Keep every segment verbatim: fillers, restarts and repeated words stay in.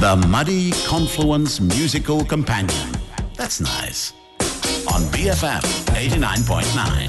The Muddy Confluence Musical Companion. That's nice. On B F M eighty-nine point nine.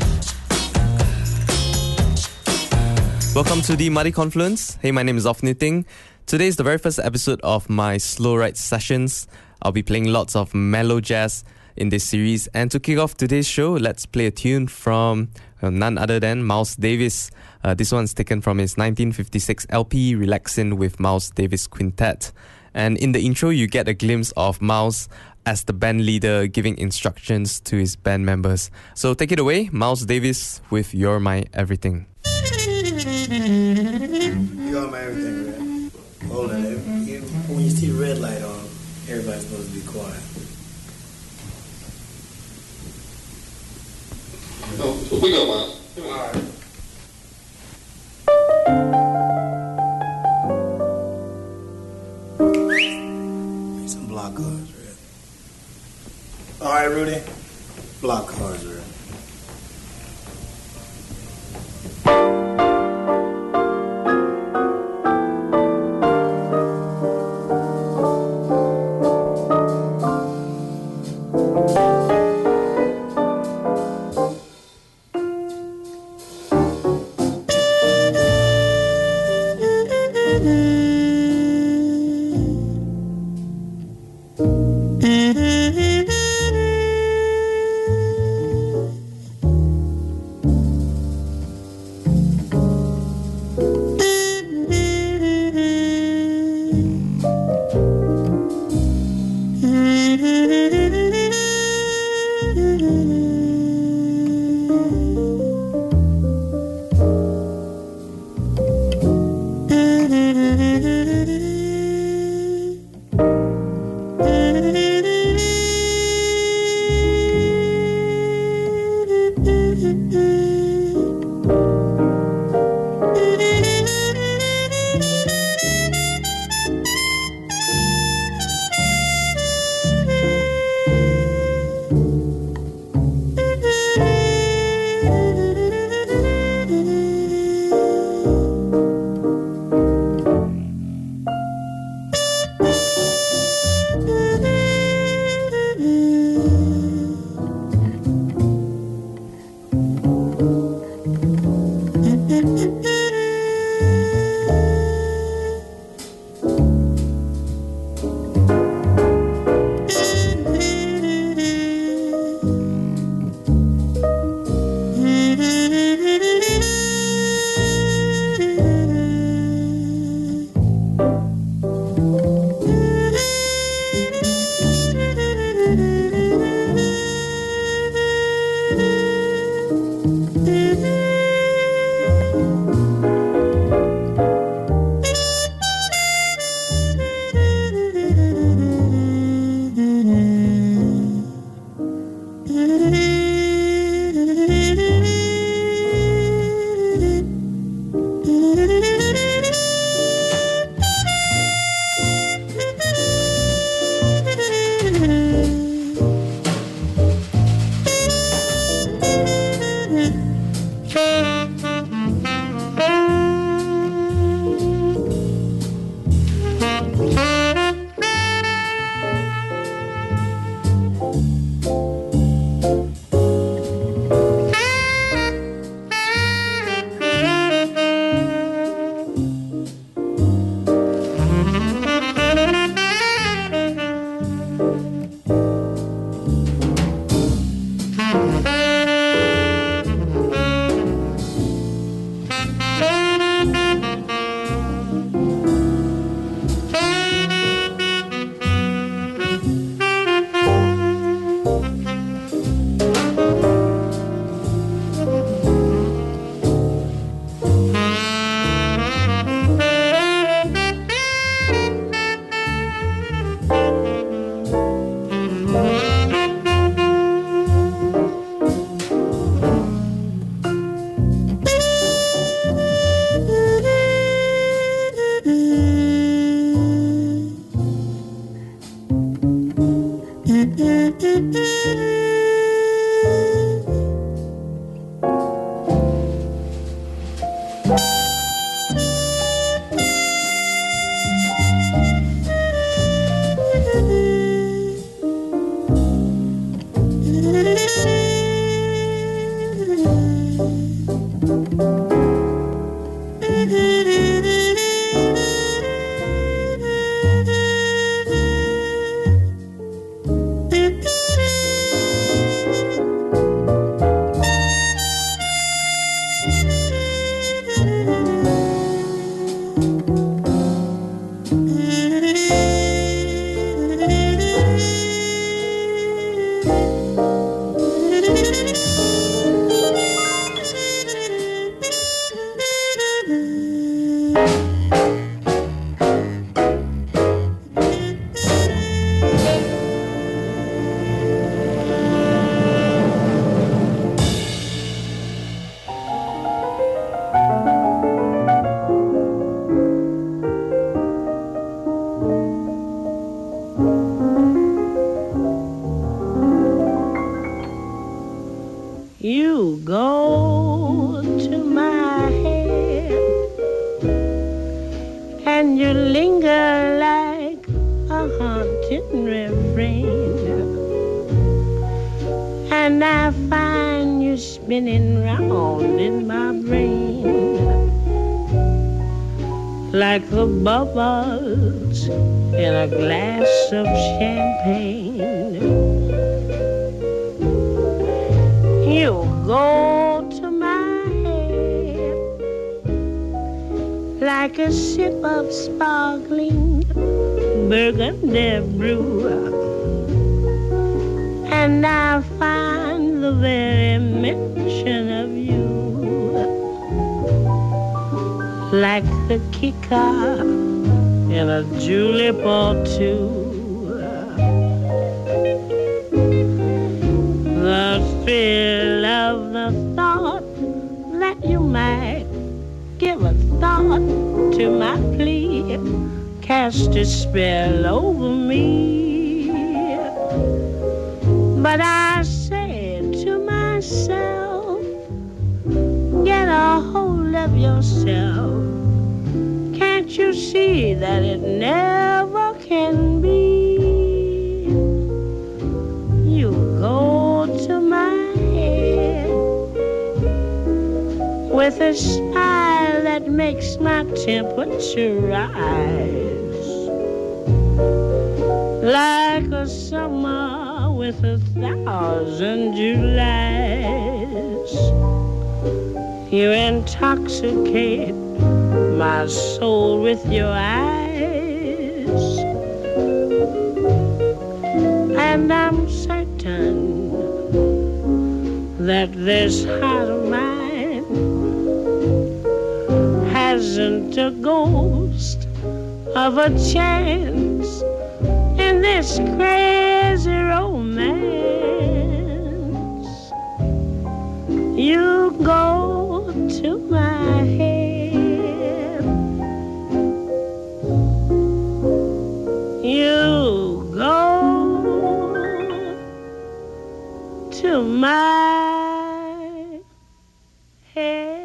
Welcome to the Muddy Confluence. Hey, my name is Ofniting. Today is the very first episode of my Slow Ride sessions. I'll be playing lots of mellow jazz in this series. And to kick off today's show, let's play a tune from uh, none other than Miles Davis. Uh, this one's taken from his nineteen fifty-six L P, Relaxin' with Miles Davis Quintet. And in the intro, you get a glimpse of Miles as the band leader giving instructions to his band members. So take it away, Miles Davis with You're My Everything. You're my everything, man. Hold on. You, when you see the red light on, everybody's supposed to be quiet. Oh, we go, Miles. All right. Some block cards, Red. All right, Rudy. Block cards, Red. Mm-hmm. You go to my head and you linger like a haunting refrain, and I find you spinning round in my brain like the bubbles in a glass of champagne. You go to my head like a sip of sparkling burgundy brew, and I find the very mention of you like the kicker in a julep or two. The thrill of the thought that you might give a thought to my plea cast a spell over me. But I said to myself, get a hold of yourself. Can't you see that it never can be? You go to my head with a smile that makes my temperature rise like a summer with a thousand Julys. You intoxicate my soul with your eyes, and I'm certain that this heart of mine hasn't a ghost of a chance in this crazy romance. You go to my head, you go to my head.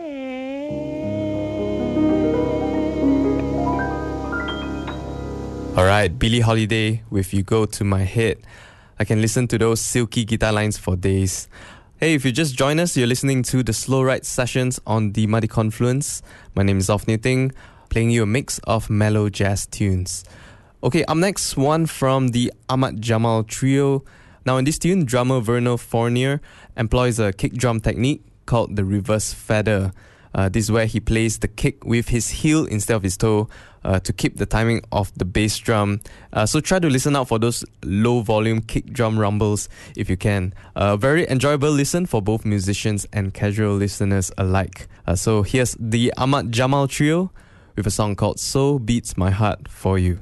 Alright, Billie Holiday with You Go To My Head. I can listen to those silky guitar lines for days. Hey, if you just joined us, you're listening to the Slow Ride Sessions on the Muddy Confluence. My name is Off Knitting, playing you a mix of mellow jazz tunes. Okay, up next, one from the Ahmad Jamal Trio. Now in this tune, drummer Vernal Fournier employs a kick drum technique called the reverse feather. Uh, this is where he plays the kick with his heel instead of his toe uh, to keep the timing of the bass drum. Uh, so try to listen out for those low volume kick drum rumbles if you can. A uh, very enjoyable listen for both musicians and casual listeners alike. Uh, so here's the Ahmad Jamal Trio with a song called So Beats My Heart For You.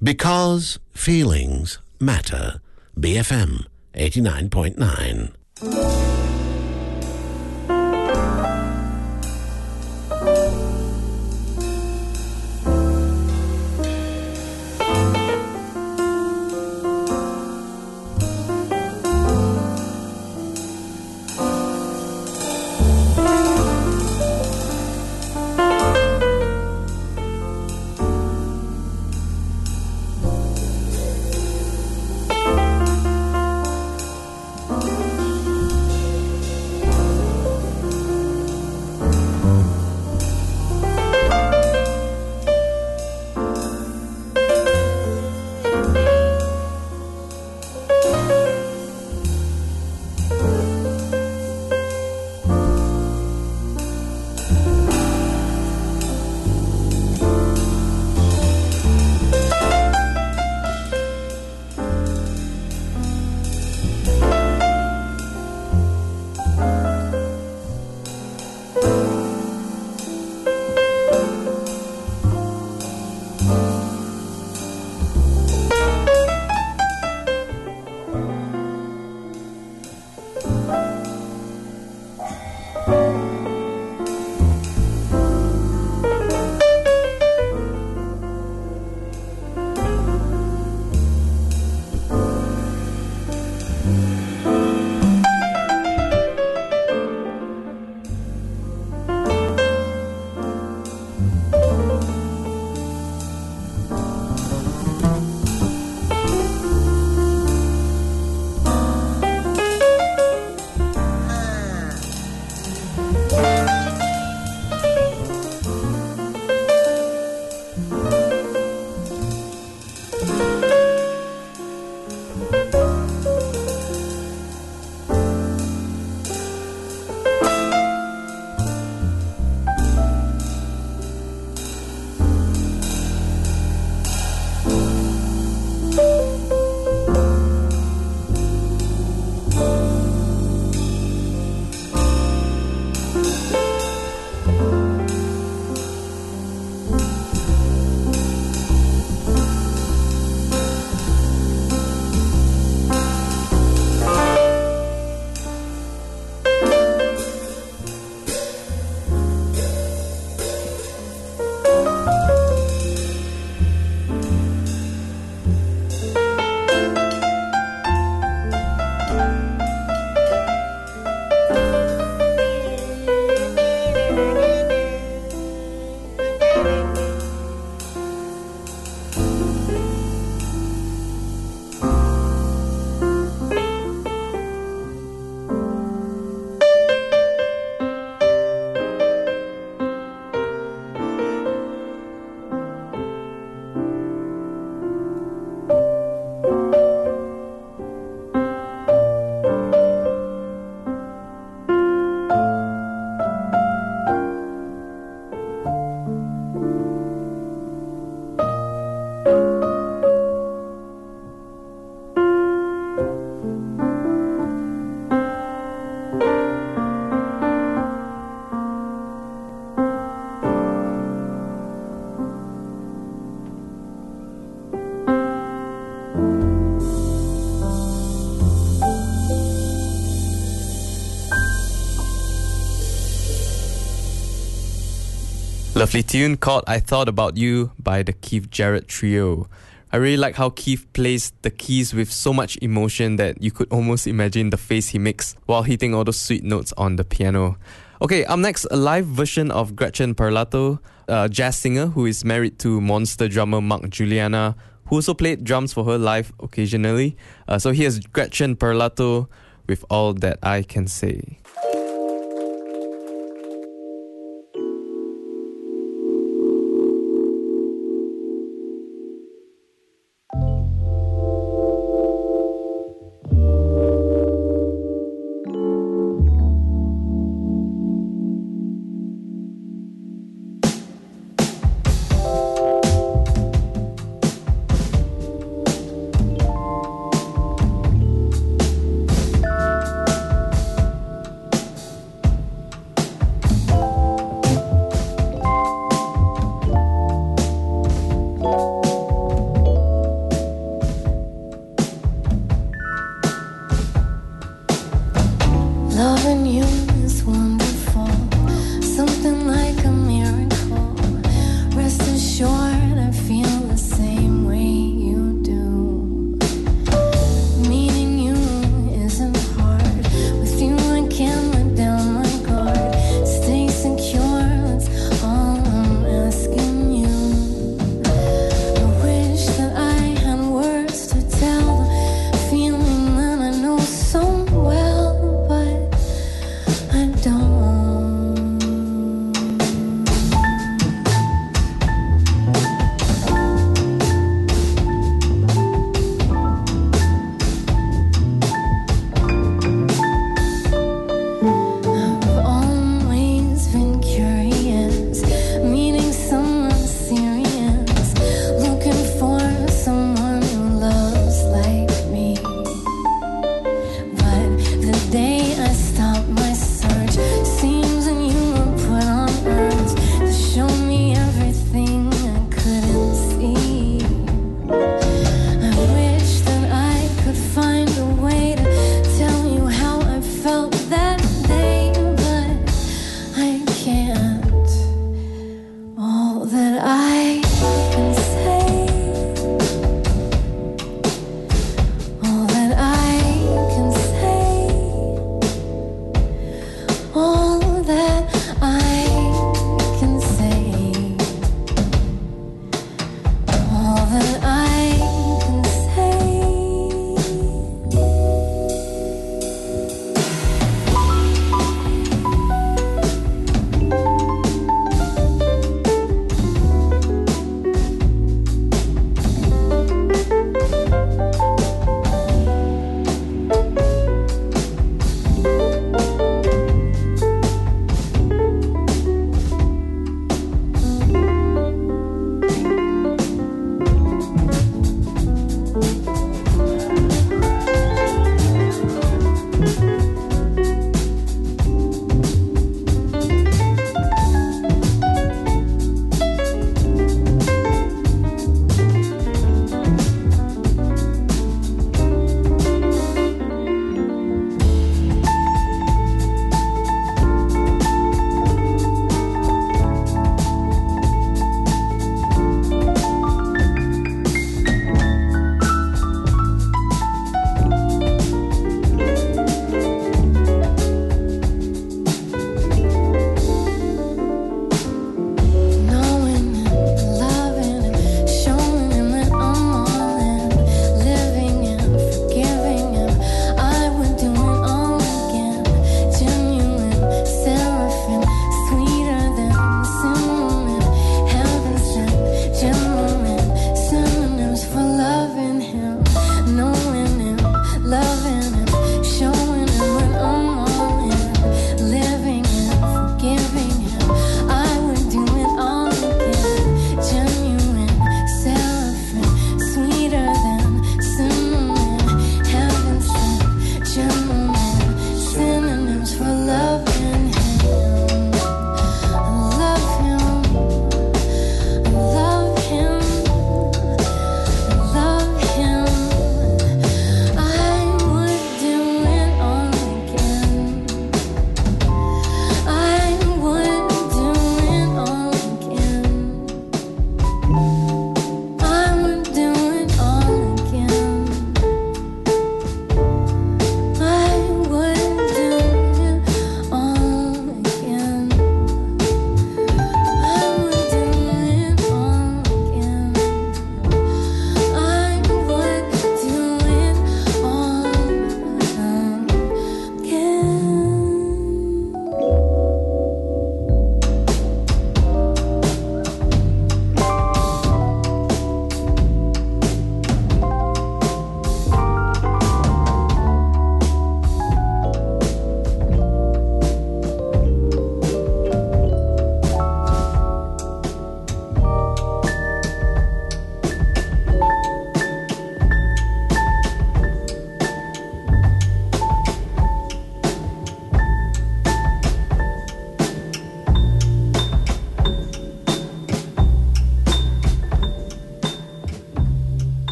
Because feelings matter. B F M eighty-nine point nine. Lovely tune called I Thought About You by the Keith Jarrett Trio. I really like how Keith plays the keys with so much emotion that you could almost imagine the face he makes while hitting all those sweet notes on the piano. Okay, up next, a live version of Gretchen Parlato, a jazz singer who is married to monster drummer Mark Juliana, who also played drums for her live occasionally. Uh, so here's Gretchen Parlato with All That I Can Say.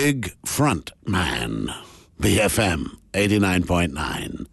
Big Front Man. B F M eighty-nine point nine.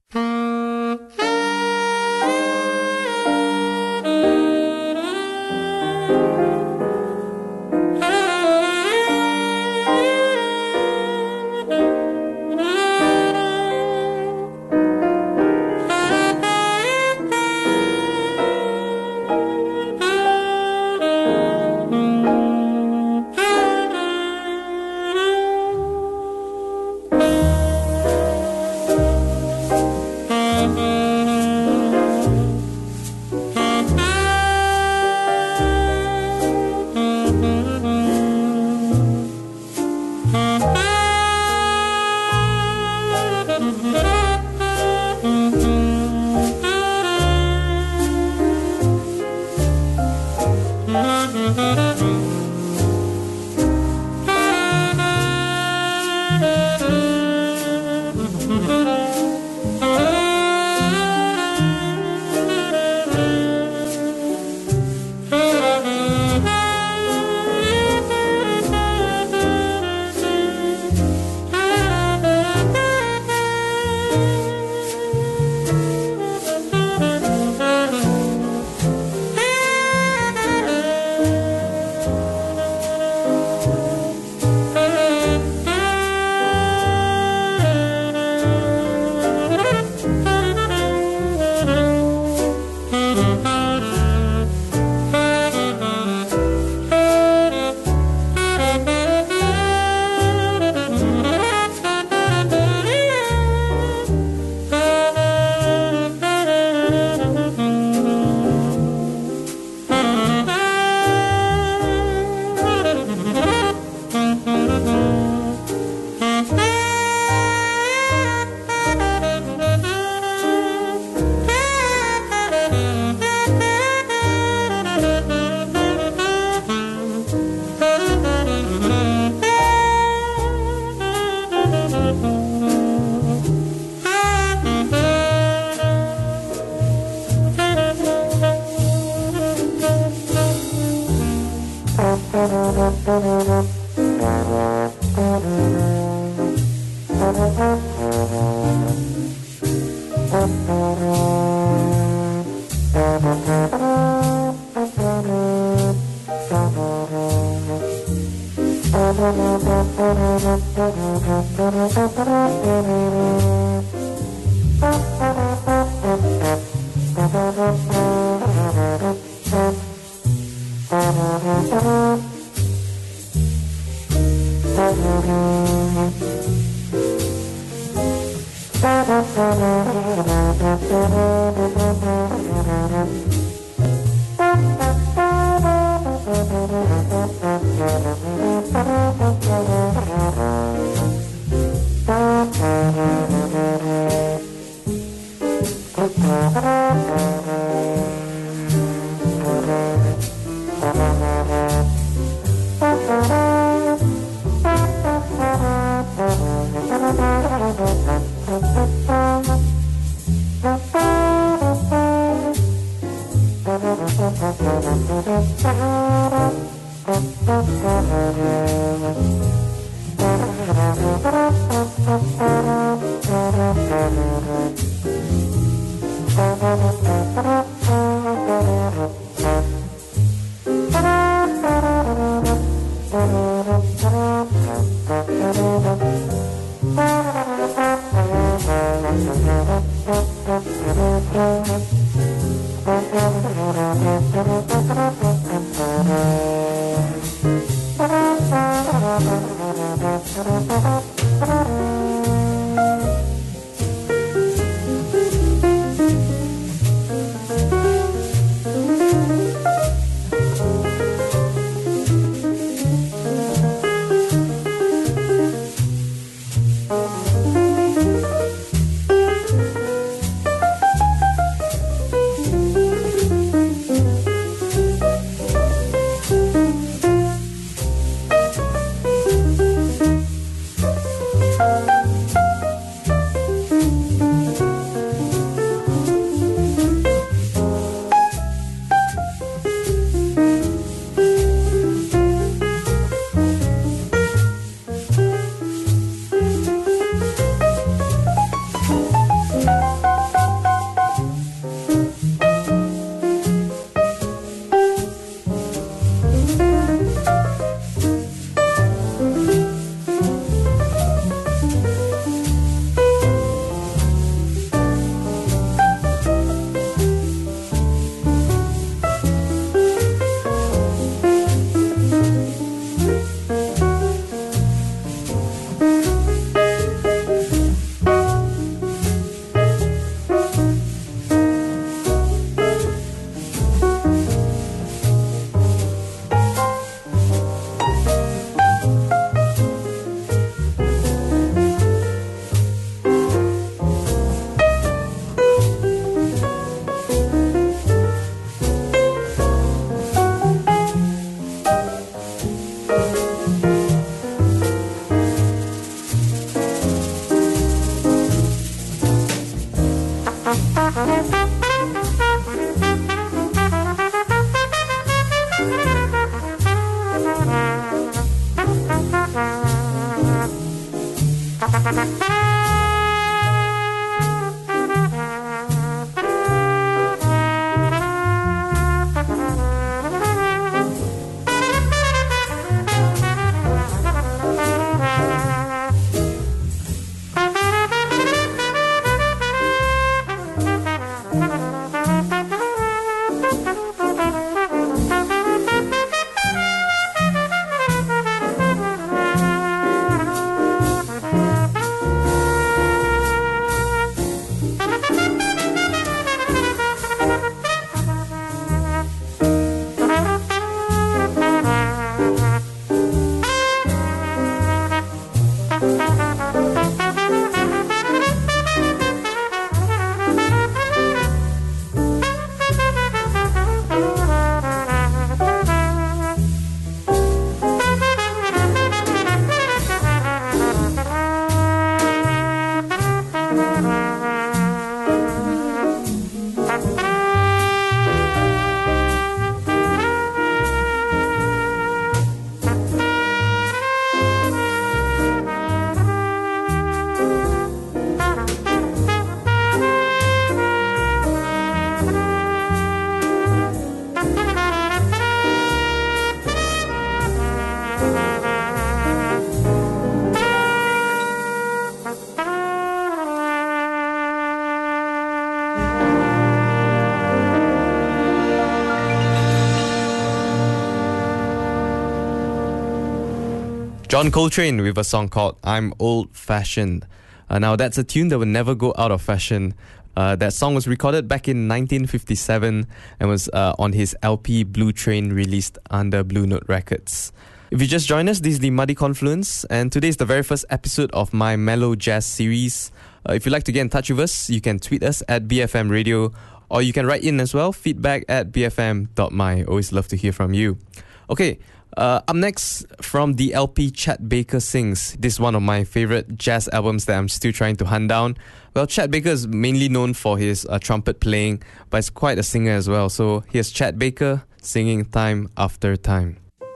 John Coltrane with a song called I'm Old Fashioned. Uh, now, that's a tune that will never go out of fashion. Uh, that song was recorded back in nineteen fifty-seven and was uh, on his L P Blue Train, released under Blue Note Records. If you just joined us, this is the Muddy Confluence, and today is the very first episode of my Mellow Jazz series. Uh, if you'd like to get in touch with us, you can tweet us at B F M Radio, or you can write in as well, feedback at b f m dot m y. Always love to hear from you. Okay, uh, up next from the L P Chet Baker Sings. This is one of my favorite jazz albums that I'm still trying to hunt down. Well, Chet Baker is mainly known for his uh, trumpet playing, but he's quite a singer as well. So here's Chet Baker singing Time After Time.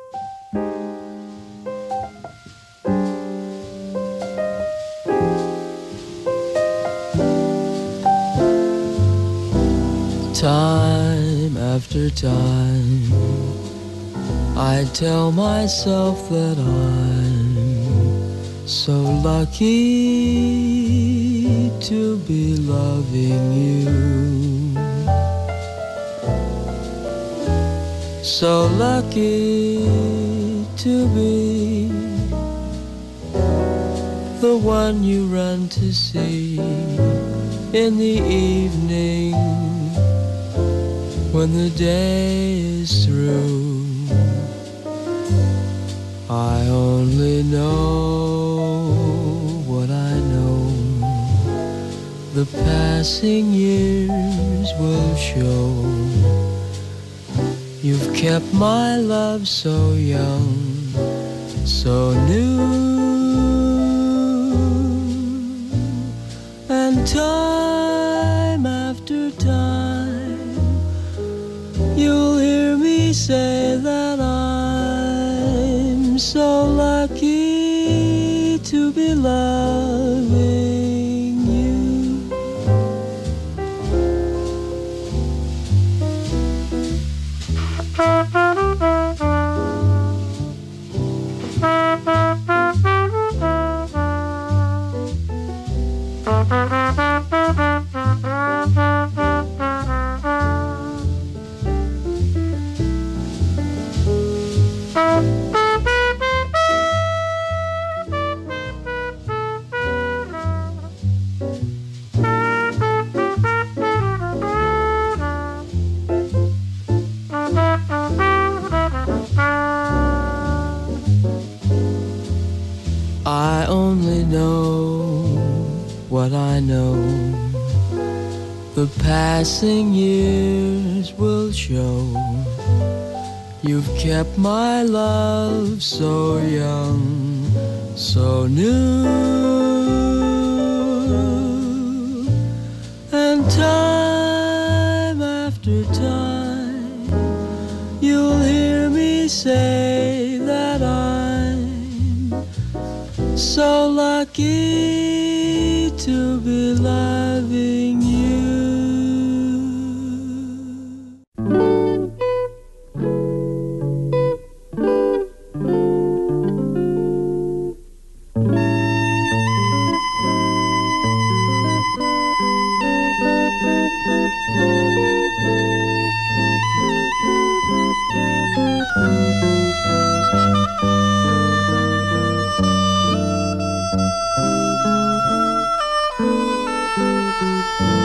Time after time, I tell myself that I'm so lucky to be loving you, so lucky to be the one you run to see in the evening when the day is through. I only know what I know. The passing years will show. You've kept my love so young, so new. And time after time, you'll hear me say that I'm so lucky to be loving you. I only know what I know. The passing years will show. You've kept my love so young, so new. And time after time, you'll hear me say that I'm so lucky to be loving you. Thank you.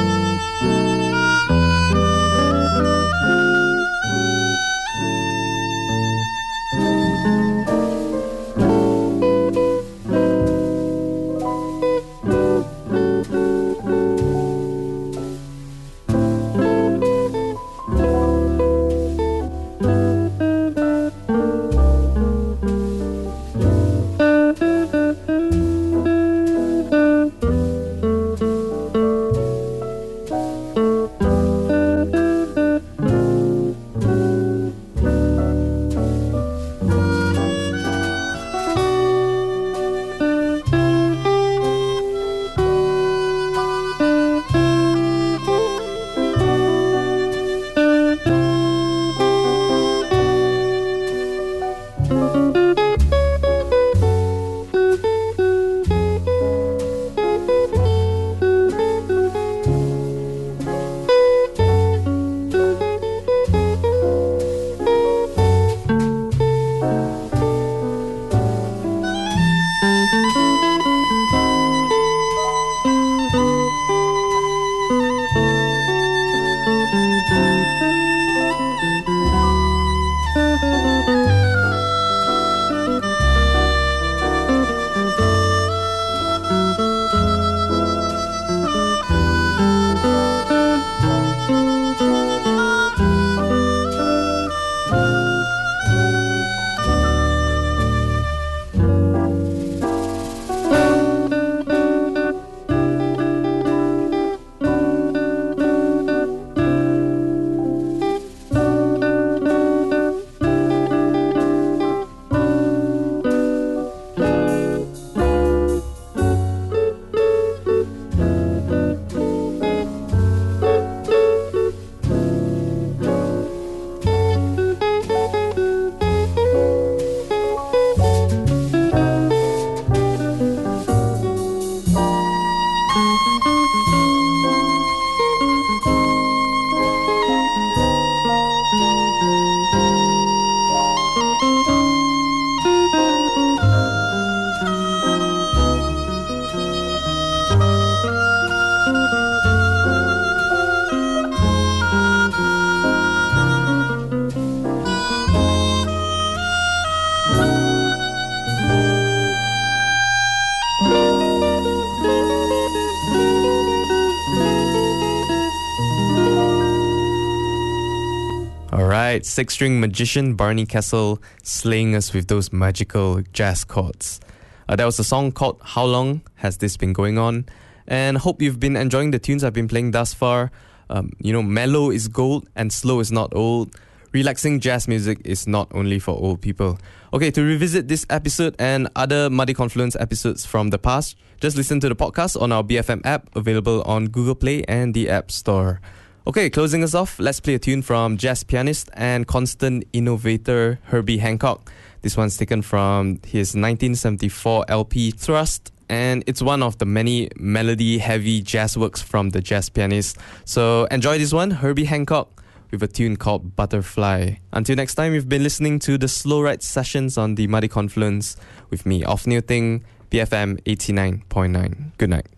Alright, six-string magician Barney Kessel slaying us with those magical jazz chords. Uh, that was a song called How Long Has This Been Going On? And hope you've been enjoying the tunes I've been playing thus far. Um, you know, mellow is gold and slow is not old. Relaxing jazz music is not only for old people. Okay, to revisit this episode and other Muddy Confluence episodes from the past, just listen to the podcast on our B F M app, available on Google Play and the App Store. Okay, closing us off, let's play a tune from jazz pianist and constant innovator Herbie Hancock. This one's taken from his nineteen seventy-four L P Thrust, and it's one of the many melody-heavy jazz works from the jazz pianist. So enjoy this one, Herbie Hancock, with a tune called Butterfly. Until next time, you've been listening to the Slow Ride Sessions on the Muddy Confluence with me, Off New Thing, B F M eighty-nine point nine. Good night.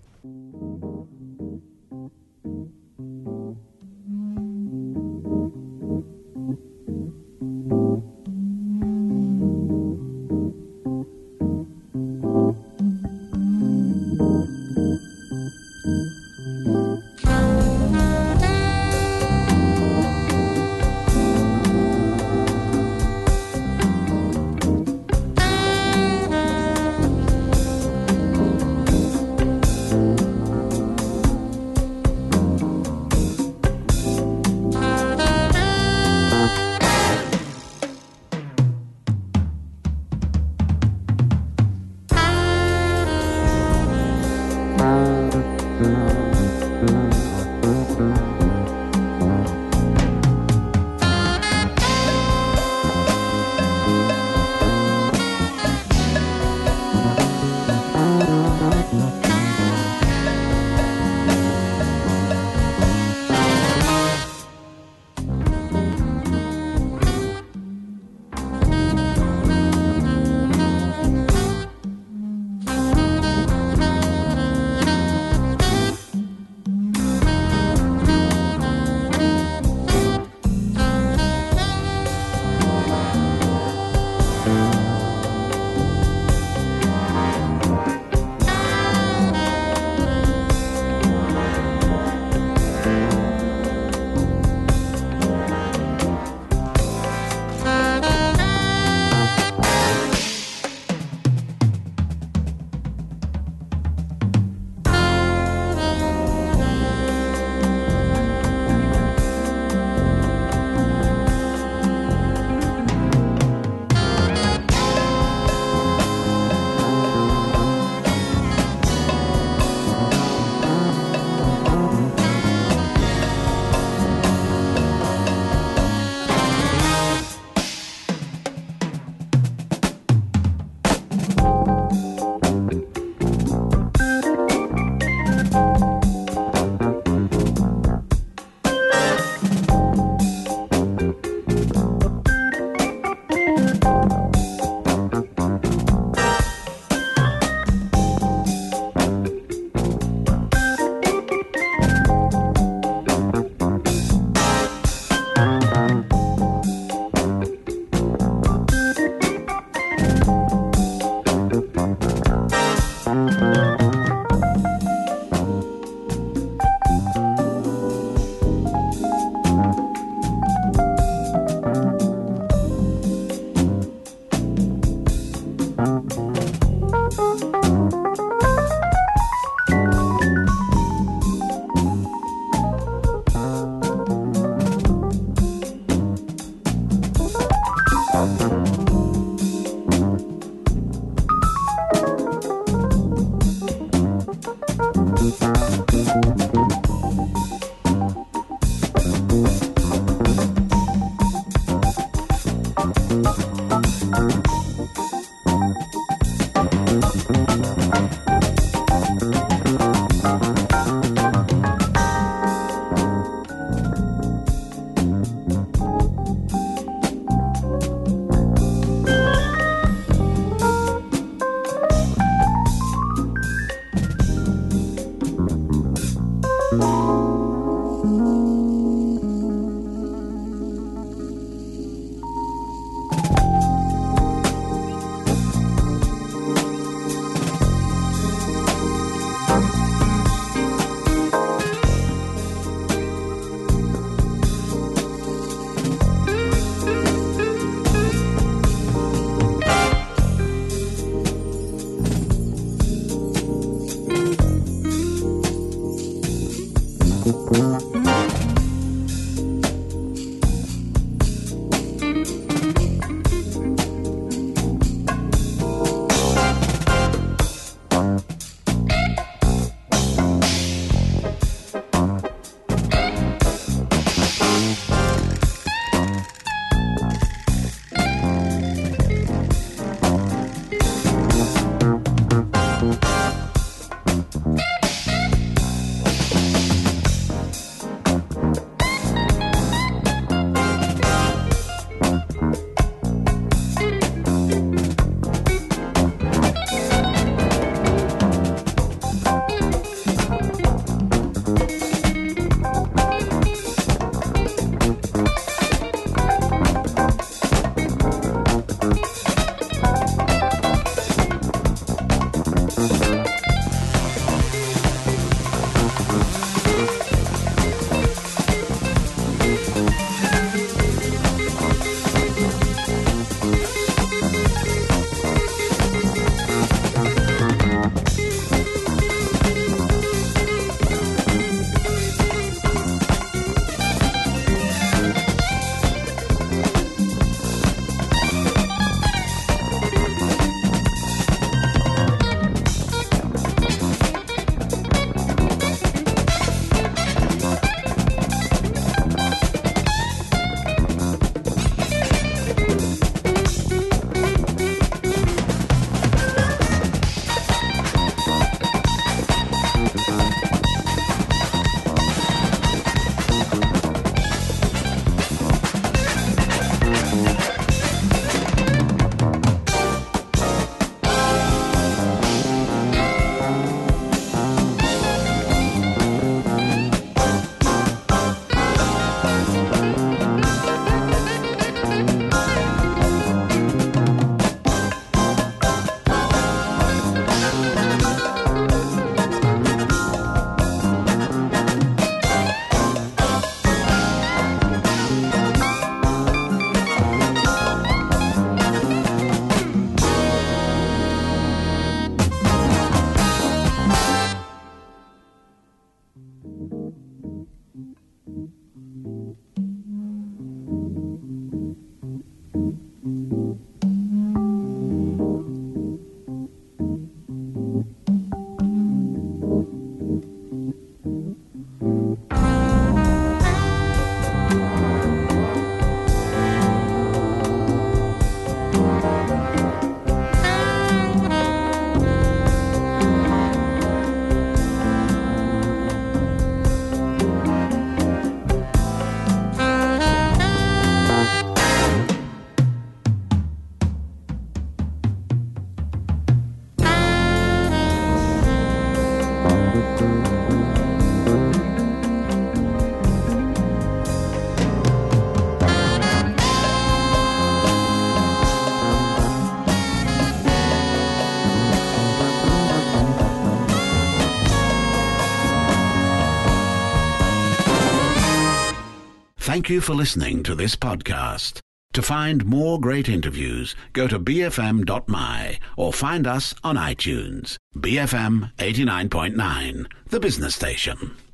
Thank you for listening to this podcast. To find more great interviews, go to b f m dot m y or find us on iTunes. B F M eighty-nine point nine, the business station.